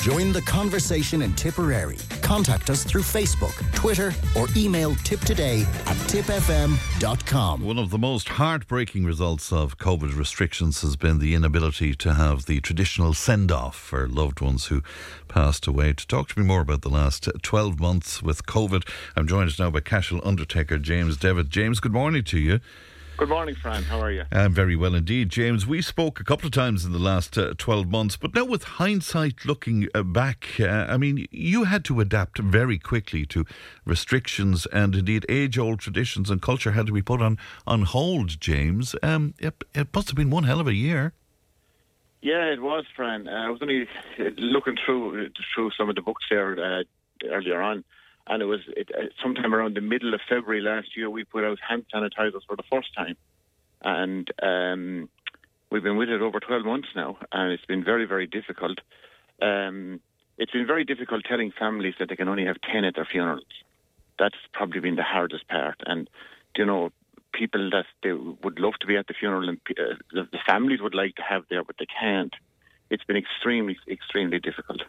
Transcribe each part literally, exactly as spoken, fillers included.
Join the conversation in Tipperary. Contact us through Facebook, Twitter or email tiptoday at tip f m dot com. One of the most heartbreaking results of COVID restrictions has been the inability to have the traditional send-off for loved ones who passed away. To talk to me more about the last twelve months with COVID, I'm joined now by Cashel undertaker James Devitt. James, good morning to you. Good morning, Fran. How are you? I'm very well indeed. James, we spoke a couple of times in the last uh, twelve months, but now with hindsight looking uh, back, uh, I mean, you had to adapt very quickly to restrictions, and indeed age-old traditions and culture had to be put on, on hold, James. Um, it, it must have been one hell of a year. Yeah, it was, Fran. Uh, I was only looking through through some of the books there uh, earlier on. And it was it, uh, sometime around the middle of February last year, we put out hand sanitizers for the first time. And um, we've been with it over twelve months now, and it's been very, very difficult. Um, it's been very difficult telling families that they can only have ten at their funerals. That's probably been the hardest part. And, you know, people that they would love to be at the funeral and uh, the, the families would like to have there, but they can't. It's been extremely, extremely difficult.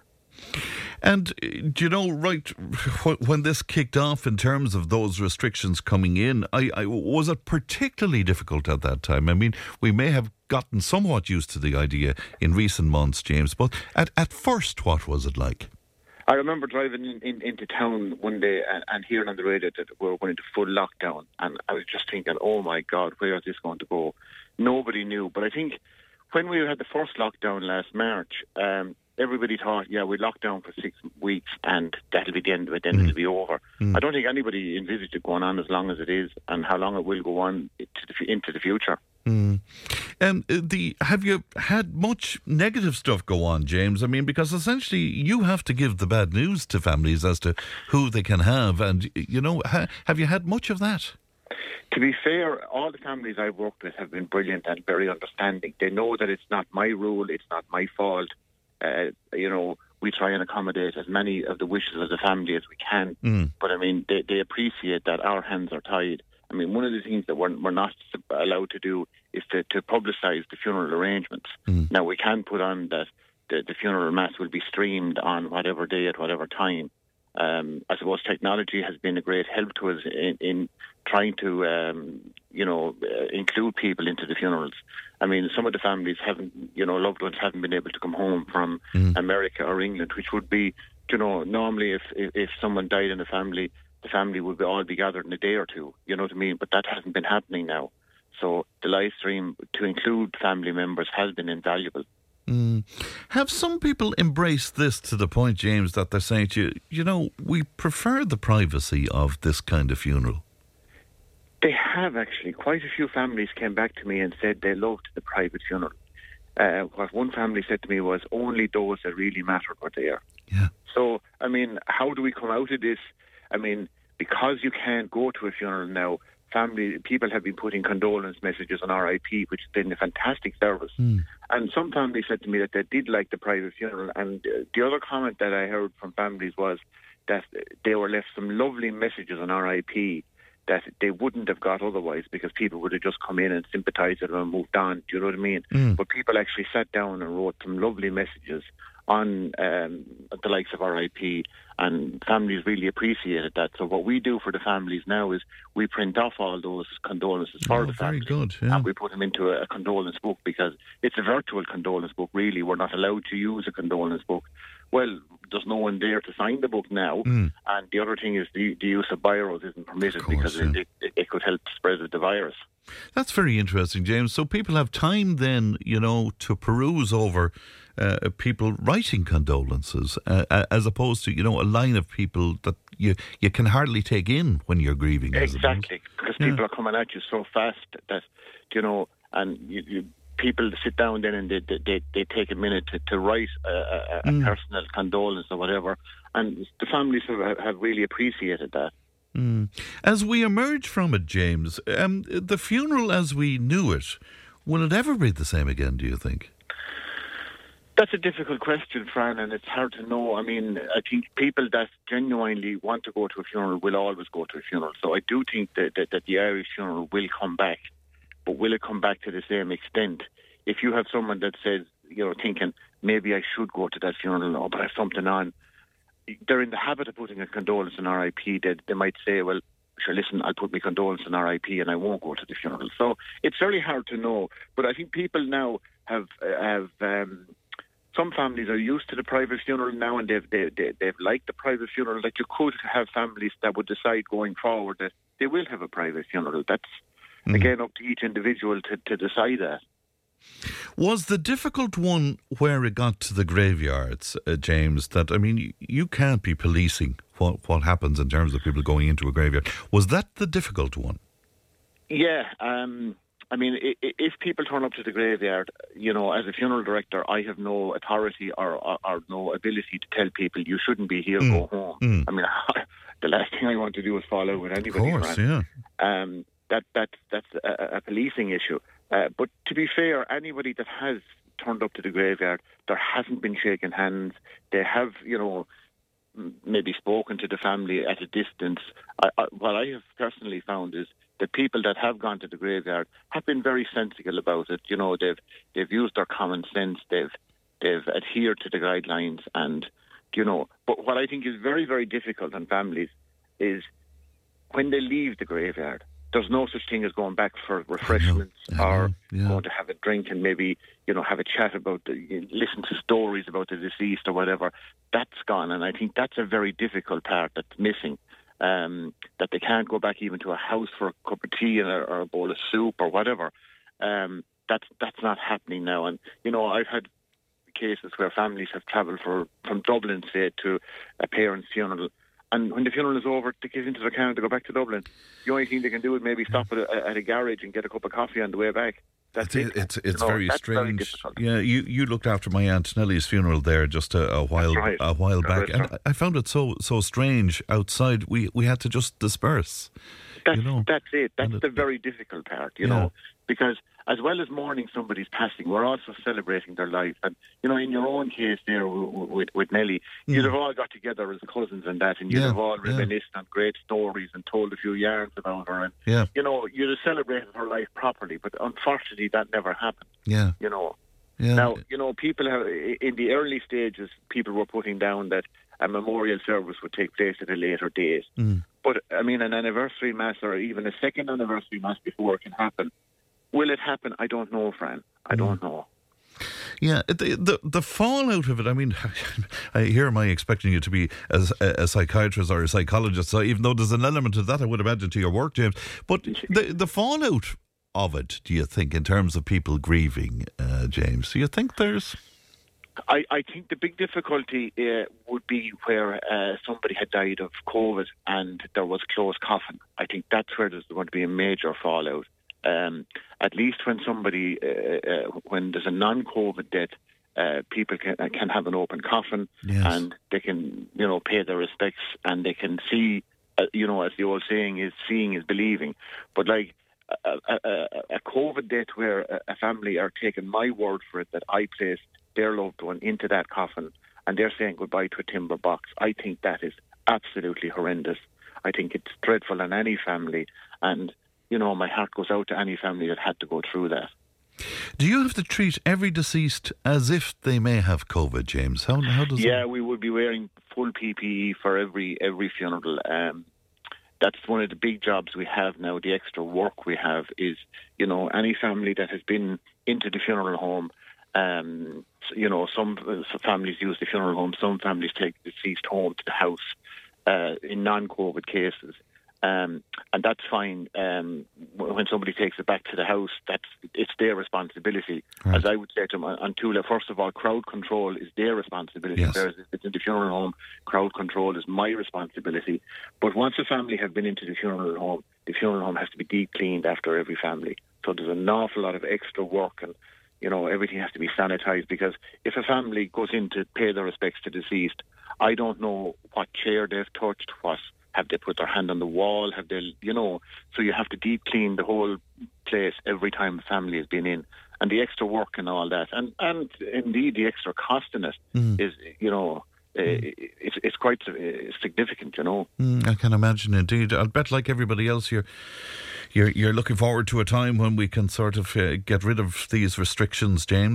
And, uh, do you know, right, when this kicked off in terms of those restrictions coming in, I, I, was it particularly difficult at that time? I mean, we may have gotten somewhat used to the idea in recent months, James, but at, at first, what was it like? I remember driving in, in, into town one day and, and hearing on the radio that we were going into full lockdown, and I was just thinking, oh my God, where is this going to go? Nobody knew, but I think when we had the first lockdown last March, um, everybody thought, yeah, we locked down for six weeks and that'll be the end of it, then mm. it'll be over. Mm. I don't think anybody envisaged it going on as long as it is and how long it will go on to the, into the future. Mm. Um, the have you had much negative stuff go on, James? I mean, because essentially you have to give the bad news to families as to who they can have, and, you know, ha, have you had much of that? To be fair, all the families I've worked with have been brilliant and very understanding. They know that it's not my rule, it's not my fault. Uh, you know, we try and accommodate as many of the wishes of the family as we can. Mm. But, I mean, they, they appreciate that our hands are tied. I mean, one of the things that we're, we're not allowed to do is to, to publicise the funeral arrangements. Mm. Now, we can put on that the, the funeral mass will be streamed on whatever day at whatever time. Um, I suppose technology has been a great help to us in, in trying to, um, you know, uh, include people into the funerals. I mean, some of the families haven't, you know, loved ones haven't been able to come home from mm. America or England, which would be, you know, normally if, if if someone died in a family, the family would be all be gathered in a day or two, you know what I mean? But that hasn't been happening now. So the live stream to include family members has been invaluable. Mm. Have some people embraced this to the point, James, that they're saying to you, you know, we prefer the privacy of this kind of funeral? They have, actually. Quite a few families came back to me and said they loved the private funeral. Uh, what one family said to me was only those that really mattered were there. Yeah. So, I mean, how do we come out of this? I mean, because you can't go to a funeral now, family people have been putting condolence messages on R I P, which has been a fantastic service. Mm. And some families said to me that they did like the private funeral. And uh, the other comment that I heard from families was that they were left some lovely messages on R I P that they wouldn't have got otherwise, because people would have just come in and sympathised with them and moved on. Do you know what I mean? Mm. But people actually sat down and wrote some lovely messages on um, the likes of R I P, and families really appreciated that. So what we do for the families now is we print off all those condolences for oh, the families. Very good, yeah. And we put them into a, a condolence book, because it's a virtual condolence book, really. We're not allowed to use a condolence book. Well, there's no one there to sign the book now. Mm. And the other thing is the, the use of biros isn't permitted, course, because yeah. it, it, it could help spread the virus. That's very interesting, James. So people have time then, you know, to peruse over uh, people writing condolences, uh, as opposed to, you know, a line of people that you you can hardly take in when you're grieving. Exactly, because yeah. people are coming at you so fast that, you know, and you, you people sit down then and they they, they take a minute to, to write a, a, a mm. personal condolence or whatever, and the families have, have really appreciated that. Mm. As we emerge from it, James, um, the funeral as we knew it, will it ever be the same again, do you think? That's a difficult question, Fran, and it's hard to know. I mean, I think people that genuinely want to go to a funeral will always go to a funeral. So I do think that, that, that the Irish funeral will come back, but will it come back to the same extent? If you have someone that says, you know, thinking maybe I should go to that funeral now, but I have something on. They're in the habit of putting a condolence in R I P. They, they might say, well, sure, listen, I'll put my condolence in R I P and I won't go to the funeral. So it's very hard to know. But I think people now have have um, some families are used to the private funeral now, and they've they, they, they've liked the private funeral. That you could have families that would decide going forward that they will have a private funeral. That's mm. again up to each individual to, to decide that. Was the difficult one where it got to the graveyards, uh, James, that, I mean, you, you can't be policing what, what happens in terms of people going into a graveyard. Was that the difficult one? Yeah, um, I mean, if, if people turn up to the graveyard, you know, as a funeral director, I have no authority or, or, or no ability to tell people you shouldn't be here, mm. go home. Mm. I mean, the last thing I want to do is fall out with anybody. Of course, yeah. Um, that, that, that's a, a policing issue. Uh, but to be fair, anybody that has turned up to the graveyard, there hasn't been shaking hands. They have, you know, maybe spoken to the family at a distance. I, I, what I have personally found is that people that have gone to the graveyard have been very sensible about it. You know, they've they've used their common sense. They've they've adhered to the guidelines, and you know. But what I think is very very difficult on families is when they leave the graveyard. There's no such thing as going back for refreshments I know, I know, or yeah. going to have a drink and maybe, you know, have a chat about, the, listen to stories about the deceased or whatever. That's gone, and I think that's a very difficult part that's missing. Um, that they can't go back even to a house for a cup of tea and a, or a bowl of soup or whatever. Um, that's that's not happening now. And you know, I've had cases where families have travelled for from Dublin, say, to a parent's funeral. And when the funeral is over, they get into their car to go back to Dublin. The only thing they can do is maybe stop at a, at a garage and get a cup of coffee on the way back. That's it's it. It's, it's you know, very strange. Very yeah, you, you looked after my Aunt Nellie's funeral there just a, a while right. a while back, right. and I found it so so strange outside. We we had to just disperse. That's, you know? that's it. That's and the it, very difficult part, you yeah. know, because as well as mourning somebody's passing, we're also celebrating their life. And, you know, in your own case there with, with, with Nellie, mm. you'd have all got together as cousins and that, and you'd yeah. have all reminisced yeah. on great stories and told a few yarns about her. And, yeah. you know, you'd have celebrated her life properly, but unfortunately that never happened. Yeah. You know. Yeah. Now, you know, people have, in the early stages, people were putting down that a memorial service would take place at a later date. Mm. But, I mean, an anniversary mass or even a second anniversary mass before it can happen. Will it happen? I don't know, Fran. I mm. don't know. Yeah, the, the the fallout of it, I mean, I, here am I expecting you to be a, a psychiatrist or a psychologist, so even though there's an element of that, I would imagine, to your work, James. But the, the fallout of it, do you think, in terms of people grieving, uh, James, do you think there's... I, I think the big difficulty uh, would be where uh, somebody had died of COVID and there was close coffin. I think that's where there's going to be a major fallout. Um, at least when somebody, uh, uh, when there's a non-COVID death, uh, people can uh, can have an open coffin yes. and they can, you know, pay their respects and they can see, uh, you know, as the old saying is, seeing is believing. But like a, a, a COVID death where a, a family are taking my word for it that I placed their loved one into that coffin and they're saying goodbye to a timber box, I think that is absolutely horrendous. I think it's dreadful on any family, and you know, my heart goes out to any family that had to go through that. Do you have to treat every deceased as if they may have COVID, James? How, how does Yeah, that... we would be wearing full P P E for every every funeral. Um, that's one of the big jobs we have now. The extra work we have is, you know, any family that has been into the funeral home, um, you know, some, some families use the funeral home, some families take the deceased home to the house uh, in non-COVID cases. Um, and that's fine. Um, when somebody takes it back to the house, that's it's their responsibility. Right. As I would say to them, on Tula, first of all, crowd control is their responsibility. Yes. Whereas if it's in the funeral home, crowd control is my responsibility. But once a family have been into the funeral home, the funeral home has to be deep cleaned after every family. So there's an awful lot of extra work, and you know, everything has to be sanitised, because if a family goes in to pay their respects to deceased, I don't know what chair they've touched, what have they put their hand on the wall, have they, you know, so you have to deep clean the whole place every time a family has been in, and the extra work and all that, and and indeed the extra cost in it mm. is, you know, mm. uh, it's it's quite uh, significant, you know. Mm, I can imagine, indeed. I'll bet, like everybody else, you're you're you're looking forward to a time when we can sort of uh, get rid of these restrictions, James.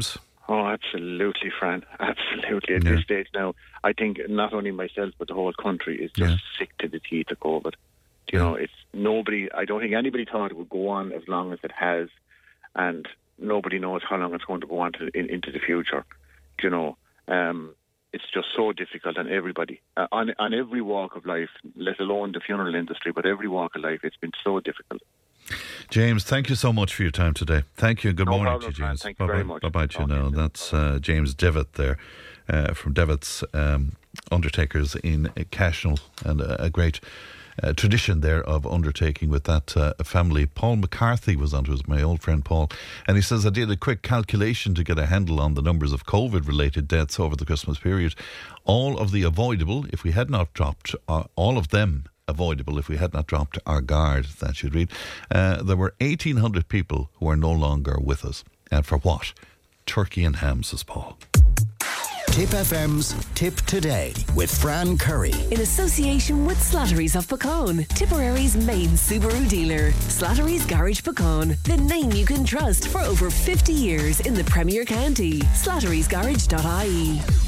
Oh, absolutely, Fran. Absolutely. At Yeah. this stage now, I think not only myself but the whole country is just Yeah. sick to the teeth of COVID. You Yeah. know, it's nobody. I don't think anybody thought it would go on as long as it has, and nobody knows how long it's going to go on to, in, into the future. You know, um, it's just so difficult on everybody, uh, on on every walk of life, let alone the funeral industry, but every walk of life. It's been so difficult. James, thank you so much for your time today. Thank you and good No morning problem, to you, James. Fran. Thank you very much. Bye-bye to you Okay. now. That's uh, James Devitt there uh, from Devitt's um, Undertakers in Cashnell, and a, a great uh, tradition there of undertaking with that uh, family. Paul McCarthy was on to us, my old friend Paul, and he says, I did a quick calculation to get a handle on the numbers of COVID-related deaths over the Christmas period. All of the avoidable, if we had not dropped, uh, all of them avoidable if we had not dropped our guard, that should read. Uh, there were eighteen hundred people who are no longer with us. And for what? Turkey and ham, says Paul. Tip F M's Tip Today with Fran Curry. In association with Slattery's of Pecan, Tipperary's main Subaru dealer. Slattery's Garage Pecan, the name you can trust for over fifty years in the Premier County. slatterysgarage dot I E.